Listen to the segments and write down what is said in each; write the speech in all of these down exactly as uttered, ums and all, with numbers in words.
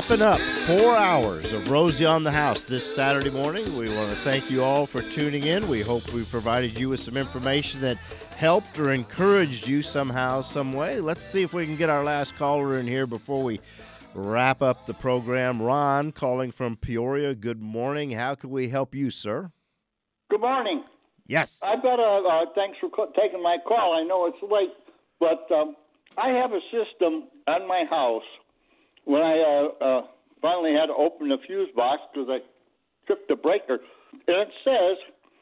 Wrapping up four hours of Rosie on the House this Saturday morning. We want to thank you all for tuning in. We hope we provided you with some information that helped or encouraged you somehow, some way. Let's see if we can get our last caller in here before we wrap up the program. Ron calling from Peoria. Good morning. How can we help you, sir? Good morning. Yes. I've got a, uh, thanks for co- taking my call. I know it's late, but um, I have a system on my house. When I uh, uh, finally had to open the fuse box because I tripped the breaker, and it says,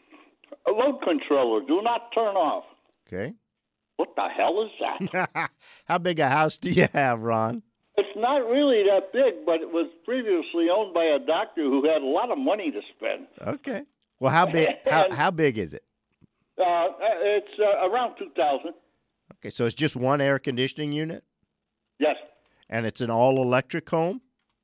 a load controller, do not turn off. Okay. What the hell is that? How big a house do you have, Ron? It's not really that big, but it was previously owned by a doctor who had a lot of money to spend. Okay. Well, how big? How how big is it? Uh, it's uh, around two thousand. Okay, so it's just one air conditioning unit, Yes. and it's an all-electric home.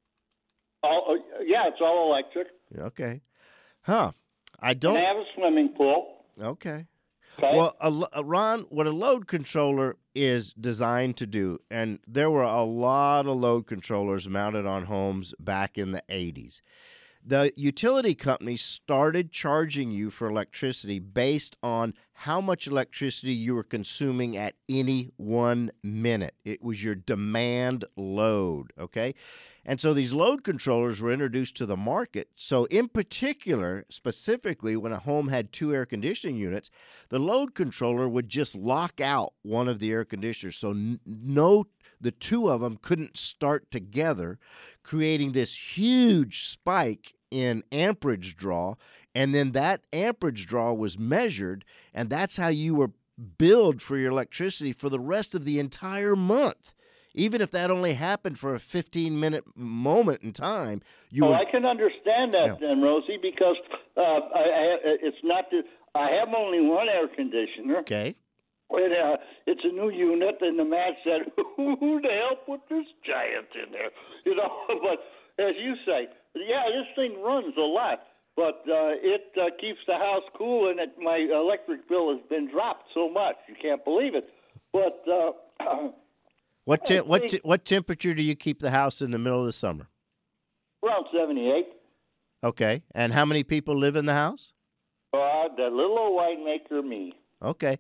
All, uh, yeah, it's all electric. Okay. Huh. I And don't. I have a swimming pool. Okay. Okay. Well, a, lo- uh, Ron, what a load controller is designed to do, and there were a lot of load controllers mounted on homes back in the eighties. The utility companies started charging you for electricity based on how much electricity you were consuming at any one minute. It was your demand load, okay? And so these load controllers were introduced to the market. So in particular, specifically when a home had two air conditioning units, the load controller would just lock out one of the air conditioners. So n- no, the two of them couldn't start together, creating this huge spike in amperage draw. And then that amperage draw was measured, and that's how you were billed for your electricity for the rest of the entire month. Even if that only happened for a fifteen-minute moment in time, you oh, were, I can understand that Yeah. then, Rosie, because uh, I, I, it's not that I have only one air conditioner. okay. And, uh, it's a new unit, and the man said, "Who the hell put this giant in there?" You know, but as you say, yeah, this thing runs a lot, but uh, it uh, keeps the house cool, and it, my electric bill has been dropped so much you can't believe it. But uh, What te- I what think- te- what temperature do you keep the house in the middle of the summer? around seventy-eight. Okay. And how many people live in the house? Uh, the little old winemaker, me. Okay.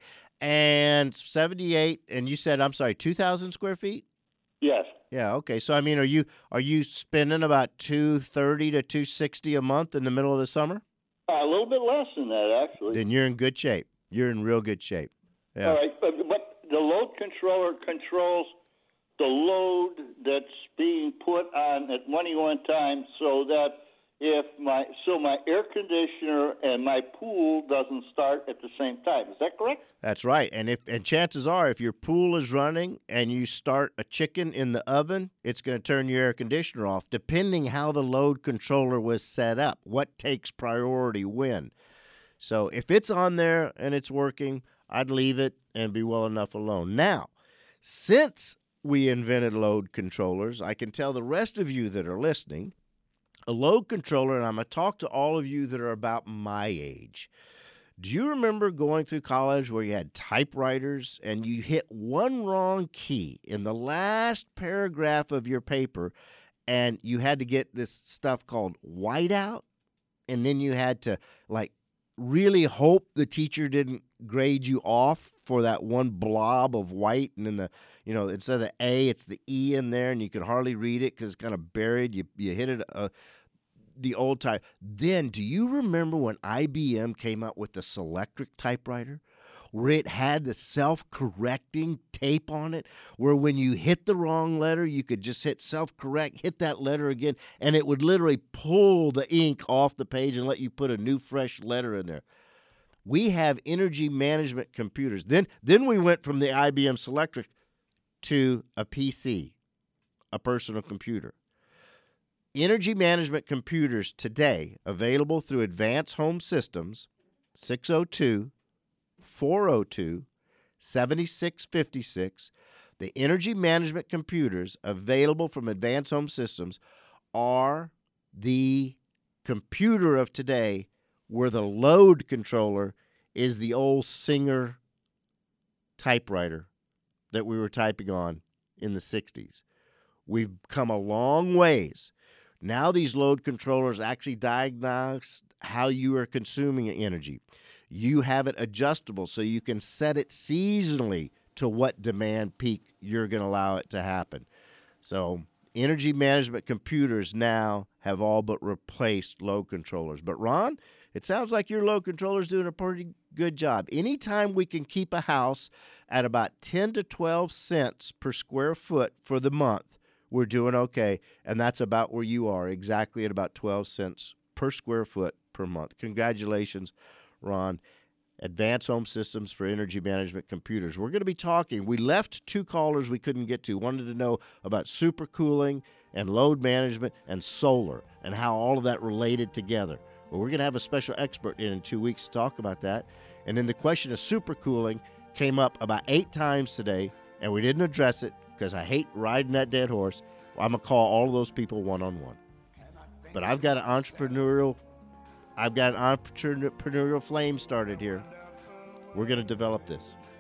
And seventy-eight, and you said, I'm sorry, two thousand square feet? Yes. Yeah, okay. So I mean, are you are you spending about two thirty to two sixty a month in the middle of the summer? Uh, a little bit less than that, actually. Then you're in good shape. You're in real good shape. Yeah. All right, but, but the load controller controls the load that's being put on at any one time, so that if my so my air conditioner and my pool doesn't start at the same time. Is that correct? That's right. And if and chances are if your pool is running and you start a chicken in the oven, it's going to turn your air conditioner off, depending how the load controller was set up. What takes priority when? So if it's on there and it's working, I'd leave it and be well enough alone. Now, since we invented load controllers, I can tell the rest of you that are listening, a load controller, and I'm going to talk to all of you that are about my age. Do you remember going through college where you had typewriters and you hit one wrong key in the last paragraph of your paper and you had to get this stuff called whiteout, and then you had to like really hope the teacher didn't grade you off for that one blob of white, and then the, you know, instead of the A, it's the E in there, and you can hardly read it because it's kind of buried. You you hit it uh, the old type. Then, do you remember when I B M came out with the Selectric typewriter, where it had the self-correcting tape on it, where when you hit the wrong letter, you could just hit self-correct, hit that letter again, and it would literally pull the ink off the page and let you put a new, fresh letter in there. We have energy management computers. Then, then we went from the I B M Selectric to a P C, a personal computer. Energy management computers today available through Advanced Home Systems, six oh two, four oh two, seven six five six. The energy management computers available from Advanced Home Systems are the computer of today, where the load controller is the old Singer typewriter that we were typing on in the sixties. We've come a long ways. Now these load controllers actually diagnose how you are consuming energy. You have it adjustable so you can set it seasonally to what demand peak you're going to allow it to happen. So energy management computers now have all but replaced load controllers. But Ron, it sounds like your load controller is doing a pretty good job. Anytime we can keep a house at about ten to twelve cents per square foot for the month, we're doing okay. And that's about where you are, exactly at about twelve cents per square foot per month. Congratulations, Ron. Advanced Home Systems for Energy Management Computers. We're going to be talking. We left two callers we couldn't get to. Wanted to know about supercooling and load management and solar and how all of that related together. Well, we're going to have a special expert in in two weeks to talk about that. And then the question of supercooling came up about eight times today, and we didn't address it because I hate riding that dead horse. Well, I'm going to call all of those people one-on-one. But I've got an entrepreneurial I've got an entrepreneurial flame started here. We're going to develop this.